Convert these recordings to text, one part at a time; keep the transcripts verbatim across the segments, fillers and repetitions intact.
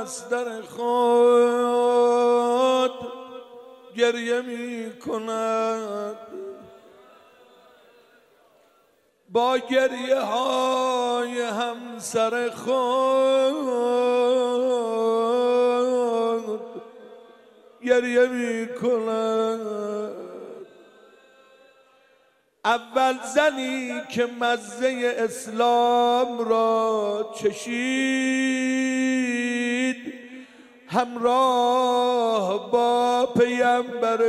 از در خود گریه می کند، با گریه های همسر خود گریه می کند. اول زنی که مزه اسلام را چشید، همراه با پیامبر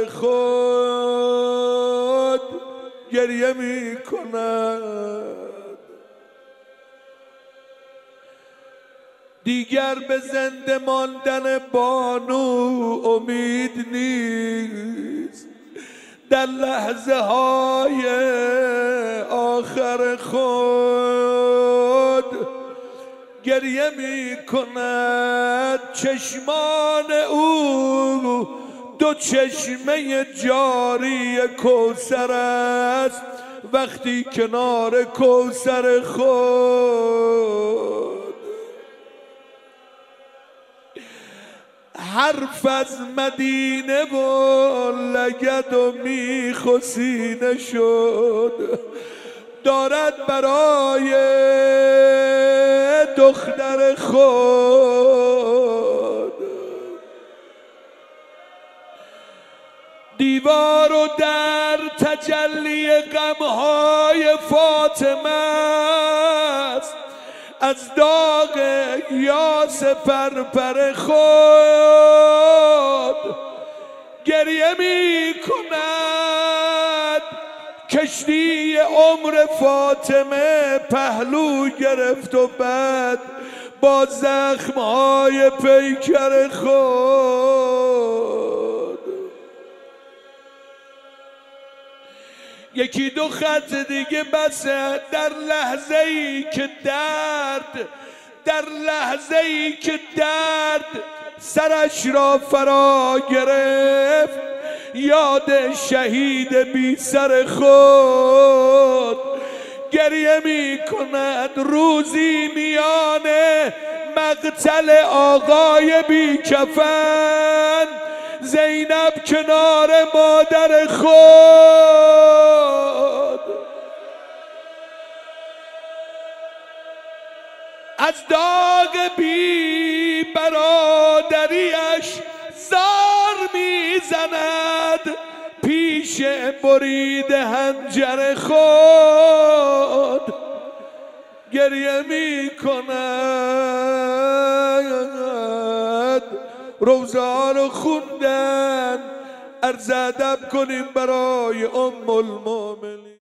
خود گریه می کند. دیگر به زنده ماندن بانو امید نیست، در لحظه های آخر خود گریه می کند. چشمان او دو چشمه جاری کوثر است، وقتی کنار کوثر خود حرف از مدینه و لگد و میخوسینه شد، دارد برای دختر خود. دیوار و در تجلی غمهای فاطمه است، از داغ یاس پرپر خود گریه می کند. کشتی عمر فاطمه پهلو گرفت و بعد با زخمهای پیکر خود. یکی دو خط دیگه بسه، در لحظه ای که درد در لحظه ای که درد سرش را فرا گرفت، یاد شهید بی سر خود گریه می کند. روزی میان مقتل آقای بی کفن، زینب کنار مادر خود از داغ بی برادریش زار میزند، پیش برید حنجر خود گریه می کند. روزه ها رو خوندن، عرض ادب کنیم برای ام المؤمنین.